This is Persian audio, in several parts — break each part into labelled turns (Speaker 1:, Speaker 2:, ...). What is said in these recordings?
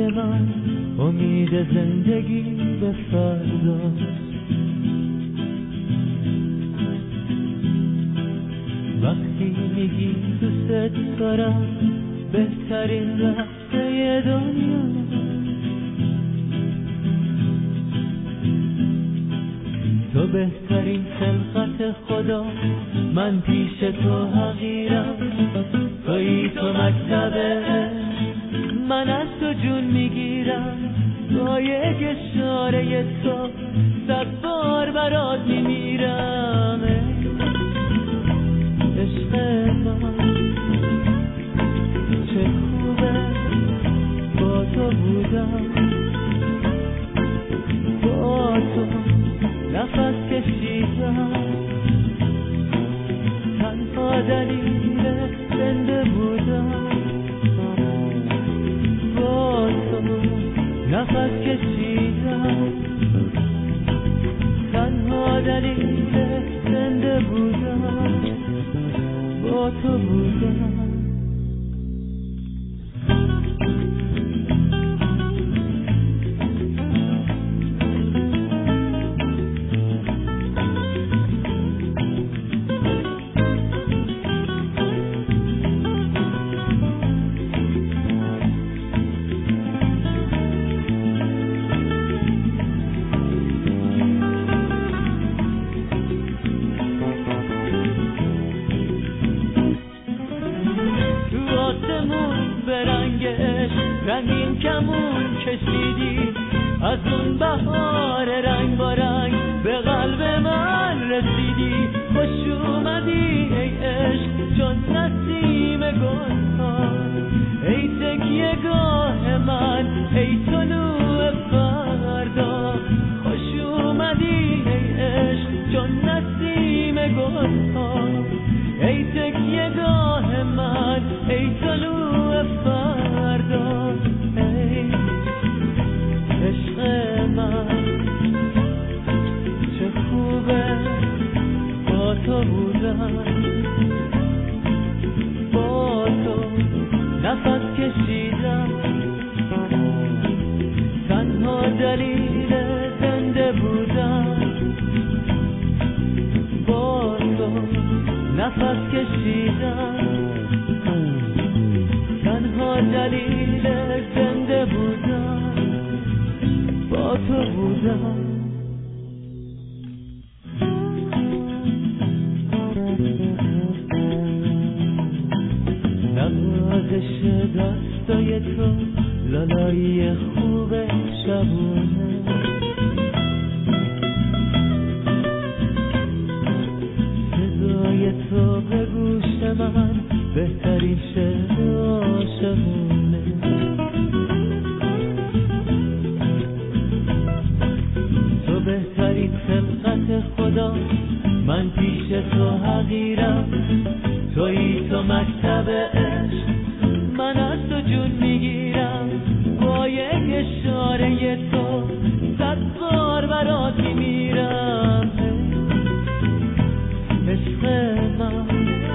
Speaker 1: من امید زندگی به فردا. وقتی میگی دوست دارم بهترین لحظه دنیا، تو بهترین خلقت خدا، من پیش تو حقیرم، تویی تو مکتبه، من از تو جون میگیرم، با یک اشاره تو 100 بار برات میمیرم. عشق من چه خوبه با تو بودم، با تو نفس کشیدم، تنها دلیل زنده بودم، با تو نفس کشیدم، تنها دلیل زنده بودم، با تو بودم. رنگین کمون کشیدی از اون بهار رنگ با رنگ، به قلب من رسیدی، خوش اومدی ای عشق چون نسیم گلها، ای تکیه گاه من، ای طلوع فردا، خوش اومدی ای عشق چون نسیم گلها، ای تکیه گاه من، ای طلوع فردا. ای عشق من چه خوبه با تو بودم، با تو نفس کشیدم، تنها دلیل زنده بودم، با تو نفس کشیدم، تنها دلیل زنده بودم، با تو بودم. نوازش دستای تو، لالایی خوب شبونه، صدای تو به گوش من بهترین شعر عاشقونه، تو بهترین خلقت خدا، من پیش تو حقیرم، تویی تو مکتب عشق، من از تو جون میگیرم، با یک اشاره تو 100 بار برات میمیرم. عشق من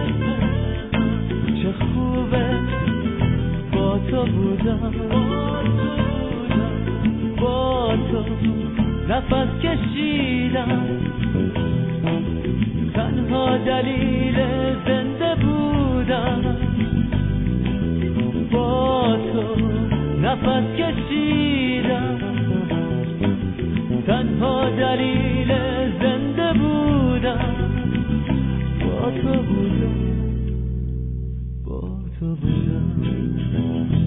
Speaker 1: چه خوبه با تو بودم، با تو نفس کشیدم، تنها دلیل زنده بودم، با تو نفس کشیدم، تنها دلیل زنده بودم، با تو بودم، با تو بودم.